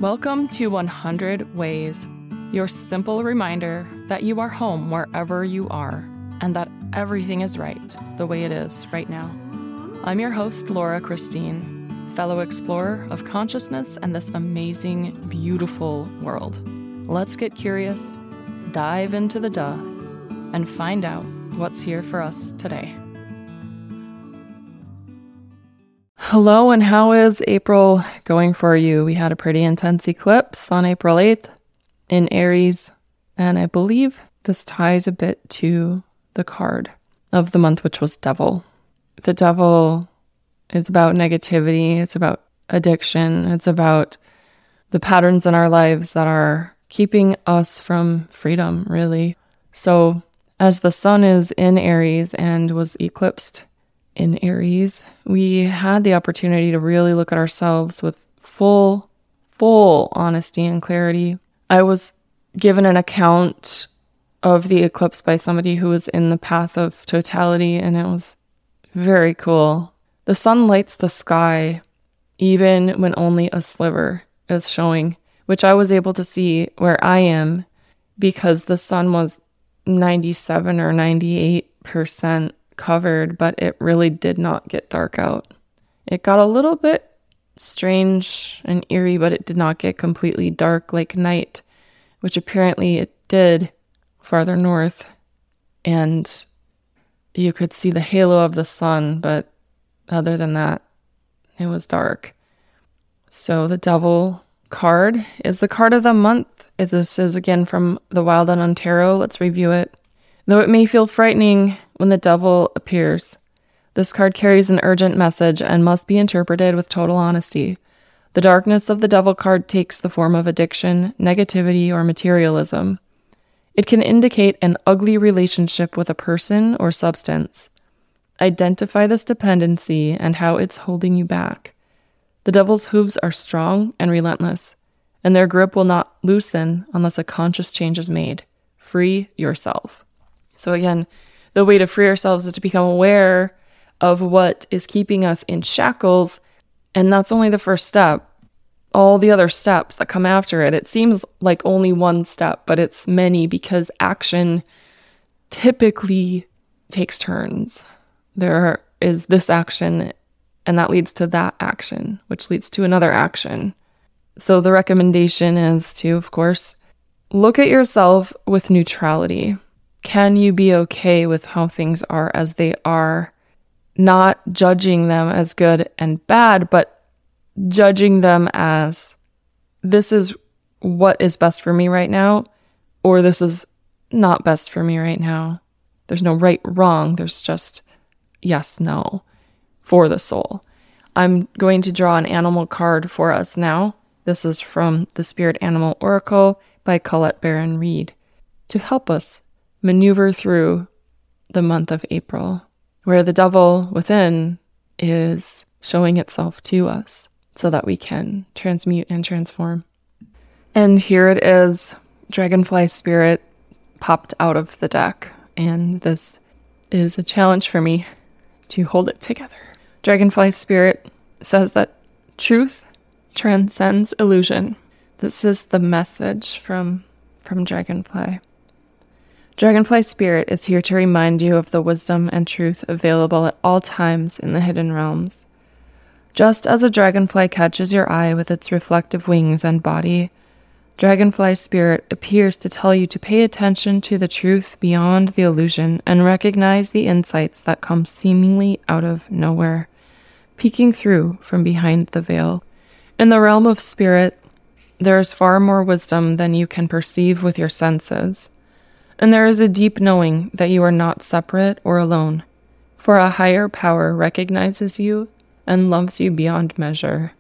Welcome to 100 Ways, your simple reminder that you are home wherever you are and that everything is right the way it is right now. I'm your host, Laura Christine, fellow explorer of consciousness and this amazing, beautiful world. Let's get curious, dive into the duh, and find out what's here for us today. Hello, and how is April going for you? We had a pretty intense eclipse on April 8th in Aries, and I believe this ties a bit to the card of the month, which was Devil. The Devil is about negativity, it's about addiction, it's about the patterns in our lives that are keeping us from freedom, really. So, as the sun is in Aries and was eclipsed in Aries, we had the opportunity to really look at ourselves with full honesty and clarity. I was given an account of the eclipse by somebody who was in the path of totality, and it was very cool. The sun lights the sky even when only a sliver is showing, which I was able to see where I am because the sun was 97 or 98% covered, but it really did not get dark out. It got a little bit strange and eerie, but it did not get completely dark like night, which apparently it did farther north. And you could see the halo of the sun, but other than that, it was dark. So the Devil card is the card of the month. This is again from the Wild Unknown Tarot. Let's review it. Though it may feel frightening when the Devil appears, this card carries an urgent message and must be interpreted with total honesty. The darkness of the Devil card takes the form of addiction, negativity, or materialism. It can indicate an ugly relationship with a person or substance. Identify this dependency and how it's holding you back. The Devil's hooves are strong and relentless, and their grip will not loosen unless a conscious change is made. Free yourself. So again, the way to free ourselves is to become aware of what is keeping us in shackles, and that's only the first step. All the other steps that come after it seems like only one step, but it's many because action typically takes turns. There is this action, and that leads to that action, which leads to another action. So the recommendation is to, of course, look at yourself with neutrality. Can you be okay with how things are as they are? Not judging them as good and bad, but judging them as this is what is best for me right now, or this is not best for me right now. There's no right, wrong. There's just yes, no for the soul. I'm going to draw an animal card for us now. This is from the Spirit Animal Oracle by Colette Baron Reid to help us maneuver through the month of April, where the Devil within is showing itself to us so that we can transmute and transform. And here it is. Dragonfly Spirit popped out of the deck, and this is a challenge for me to hold it together. Dragonfly Spirit says that truth transcends illusion. This is the message from Dragonfly. Dragonfly Spirit is here to remind you of the wisdom and truth available at all times in the hidden realms. Just as a dragonfly catches your eye with its reflective wings and body, Dragonfly Spirit appears to tell you to pay attention to the truth beyond the illusion and recognize the insights that come seemingly out of nowhere, peeking through from behind the veil. In the realm of spirit, there is far more wisdom than you can perceive with your senses. And there is a deep knowing that you are not separate or alone, for a higher power recognizes you and loves you beyond measure.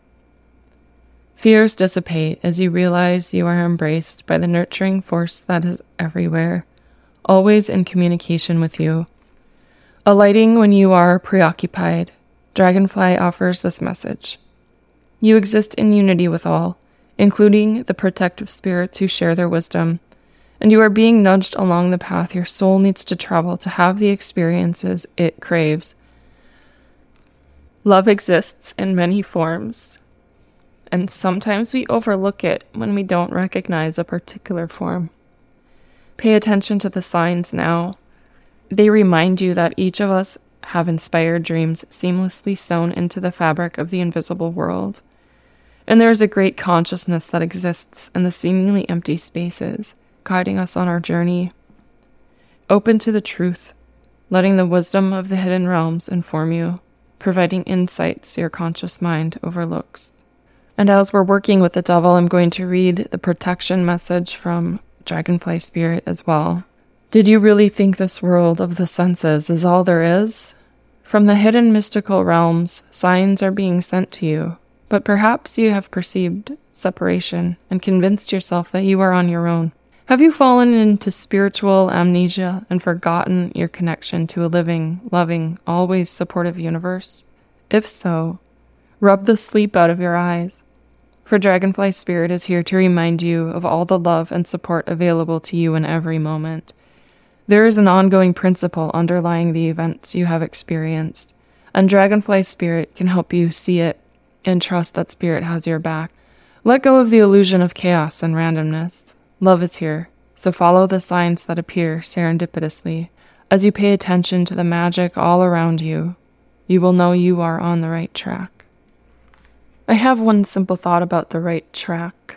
Fears dissipate as you realize you are embraced by the nurturing force that is everywhere, always in communication with you. Alighting when you are preoccupied, Dragonfly offers this message. You exist in unity with all, including the protective spirits who share their wisdom, and you are being nudged along the path your soul needs to travel to have the experiences it craves. Love exists in many forms, and sometimes we overlook it when we don't recognize a particular form. Pay attention to the signs now. They remind you that each of us have inspired dreams seamlessly sewn into the fabric of the invisible world. And there is a great consciousness that exists in the seemingly empty spaces, guiding us on our journey. Open to the truth, letting the wisdom of the hidden realms inform you, providing insights your conscious mind overlooks. And as we're working with the devil, I'm going to read the protection message from Dragonfly Spirit as well. Did you really think this world of the senses is all there is? From the hidden mystical realms, signs are being sent to you, but perhaps you have perceived separation and convinced yourself that you are on your own. Have you fallen into spiritual amnesia and forgotten your connection to a living, loving, always supportive universe? If so, rub the sleep out of your eyes, for Dragonfly Spirit is here to remind you of all the love and support available to you in every moment. There is an ongoing principle underlying the events you have experienced, and Dragonfly Spirit can help you see it and trust that Spirit has your back. Let go of the illusion of chaos and randomness. Love is here, so follow the signs that appear serendipitously. As you pay attention to the magic all around you, you will know you are on the right track. I have one simple thought about the right track.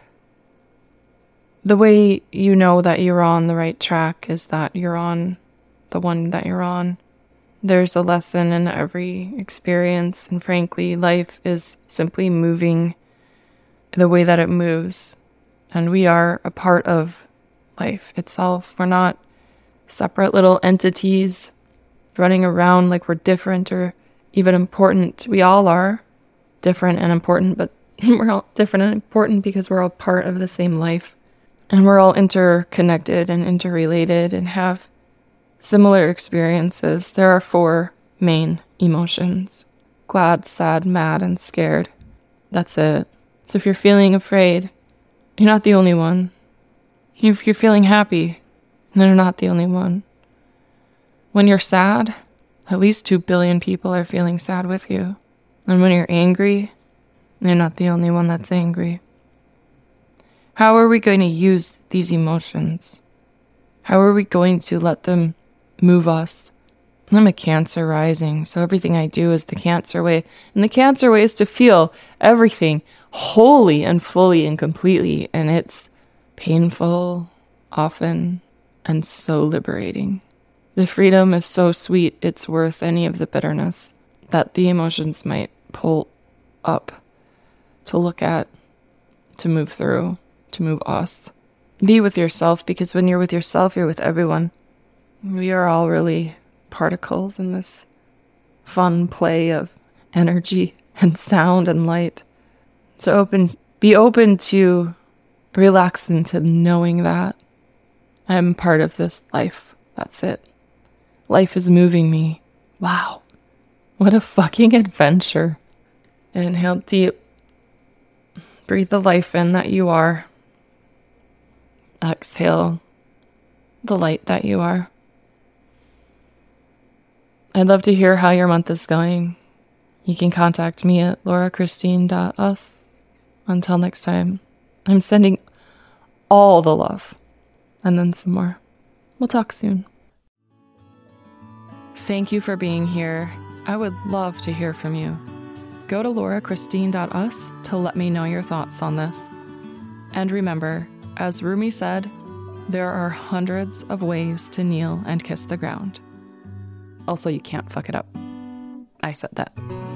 The way you know that you're on the right track is that you're on the one that you're on. There's a lesson in every experience, and frankly, life is simply moving the way that it moves. And we are a part of life itself. We're not separate little entities running around like we're different or even important. We all are different and important, but we're all different and important because we're all part of the same life. And we're all interconnected and interrelated and have similar experiences. There are 4 main emotions: glad, sad, mad, and scared. That's it. So if you're feeling afraid, you're not the only one. If you're feeling happy, then you're not the only one. When you're sad, at least 2 billion people are feeling sad with you. And when you're angry, you're not the only one that's angry. How are we going to use these emotions? How are we going to let them move us? I'm a Cancer rising, so everything I do is the Cancer way. And the Cancer way is to feel everything wholly and fully and completely. And it's painful, often, and so liberating. The freedom is so sweet, it's worth any of the bitterness that the emotions might pull up to look at, to move through, to move us. Be with yourself, because when you're with yourself, you're with everyone. We are all really particles in this fun play of energy and sound and light. So be open to relax into knowing that I'm part of this life. That's it. Life is moving me. Wow. What a fucking adventure. Inhale deep. Breathe the life in that you are. Exhale the light that you are. I'd love to hear how your month is going. You can contact me at laurachristine.us. Until next time, I'm sending all the love and then some more. We'll talk soon. Thank you for being here. I would love to hear from you. Go to laurachristine.us to let me know your thoughts on this. And remember, as Rumi said, there are hundreds of ways to kneel and kiss the ground. Also, you can't fuck it up. I said that.